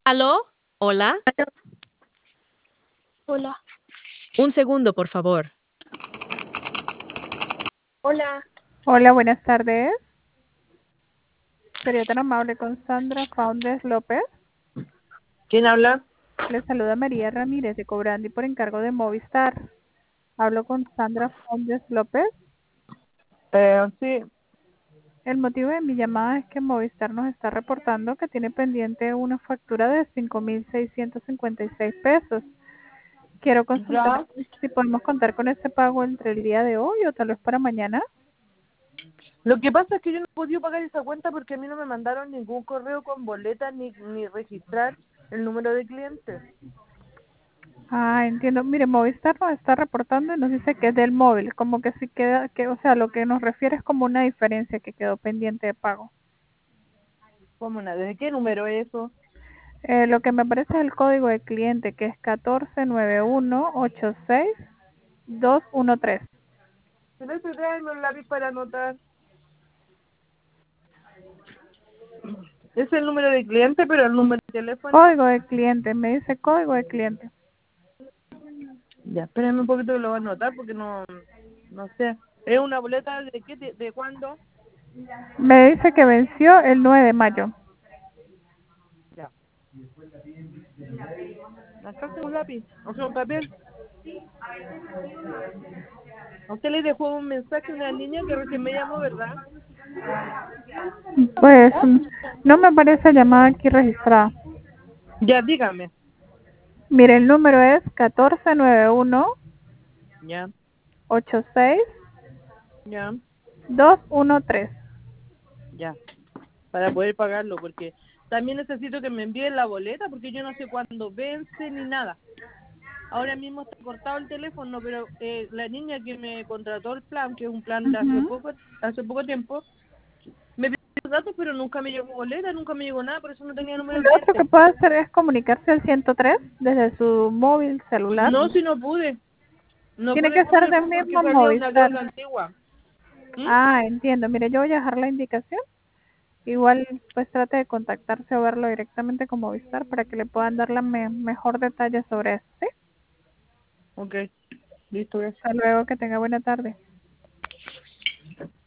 ¿Aló? ¿Hola? Hola, Un segundo, por favor. hola. Hola, buenas tardes. Sería tan amable con Sandra Founders López. ¿Quién habla? Les saluda María Ramírez de Cobrandi por encargo de Movistar. Hablo con Sandra Founders López. Sí, El motivo de mi llamada es que Movistar nos está reportando que tiene pendiente una factura de 5.656 pesos. Quiero consultar ya. si podemos contar con ese pago entre el día de hoy o tal vez para mañana. Lo que pasa es que yo no he podido pagar esa cuenta porque a mí no me mandaron ningún correo con boleta ni registrar el número de cliente. Ah, entiendo. Mire, Movistar nos está reportando y nos dice que es del móvil, como que si queda, o sea, lo que nos refiere es como una diferencia que quedó pendiente de pago. ¿Cómo nada? ¿Desde qué número es eso? Lo que me aparece es el código de cliente, que es 1491862213. Pero ese tráeme un lápiz para anotar. Es el número de cliente, pero el número de teléfono. Código de cliente, me dice código de cliente. Ya, espérenme un poquito que lo voy a anotar porque no sé. ¿Es una boleta de qué? ¿De cuándo? Me dice que venció el 9 de mayo. Ya. Acá tengo un lápiz, o sea, un papel. A usted le dejó un mensaje a una niña que recién me llamó, ¿verdad? Pues no me aparece llamada aquí registrada. Ya, dígame. Mire, el número es 1491862213. Ya, ya, ya. Para poder pagarlo, porque también necesito que me envíen la boleta, porque yo no sé cuándo vence ni nada. Ahora mismo está cortado el teléfono, pero la niña que me contrató el plan, que es un plan de Ujú. hace poco tiempo, me pidió los datos, pero nunca me llegó boleta, nunca me llegó nada, por eso no tenía número de Lo otro que cliente. puede hacer es comunicarse al 103 desde su móvil celular. No, si no pude. No Tiene pude que con ser el del plan porque mismo salía una Movistar. deuda antigua. ¿Mm? Ah, entiendo. Mire, yo voy a dejar la indicación. Igual, pues trate de contactarse o verlo directamente con Movistar para que le puedan dar la mejor detalle sobre eso, ¿sí? Ok, listo, gracias. Hasta luego, que tenga buena tarde.